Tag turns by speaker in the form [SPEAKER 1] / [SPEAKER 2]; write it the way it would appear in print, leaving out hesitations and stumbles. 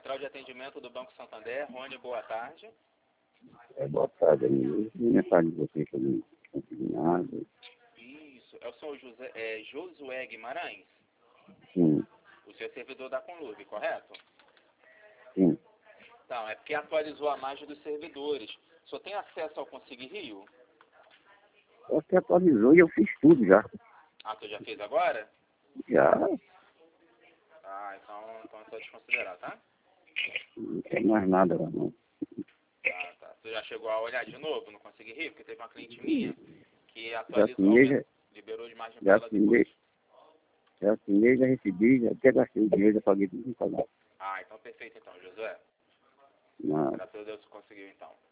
[SPEAKER 1] Central de Atendimento do Banco Santander. Rony, boa tarde.
[SPEAKER 2] Boa tarde, amigo. Mensagem de vocês que eu não consegui nada.
[SPEAKER 1] Isso. É o senhor Josué Guimarães?
[SPEAKER 2] Sim,
[SPEAKER 1] O seu servidor da Conlurb, correto?
[SPEAKER 2] sim.
[SPEAKER 1] Então, é porque atualizou a margem dos servidores. O senhor tem acesso ao Conseguir Rio?
[SPEAKER 2] Você atualizou e eu fiz tudo já.
[SPEAKER 1] Ah, tu já fez agora?
[SPEAKER 2] Já,
[SPEAKER 1] Ah, então é só desconsiderar, tá?
[SPEAKER 2] não tem mais nada lá não.
[SPEAKER 1] Ah, tá. Tu já chegou a olhar de novo no Conseguir Rio? Porque teve uma cliente minha que
[SPEAKER 2] Já
[SPEAKER 1] atualizou,
[SPEAKER 2] assinei,
[SPEAKER 1] liberou de margem
[SPEAKER 2] já
[SPEAKER 1] para ela depois.
[SPEAKER 2] assinei, já recebi, já até gastei o dinheiro, já paguei tudo que pagar.
[SPEAKER 1] Ah, então perfeito então, Josué.
[SPEAKER 2] Mas
[SPEAKER 1] Graças a Deus você conseguiu então.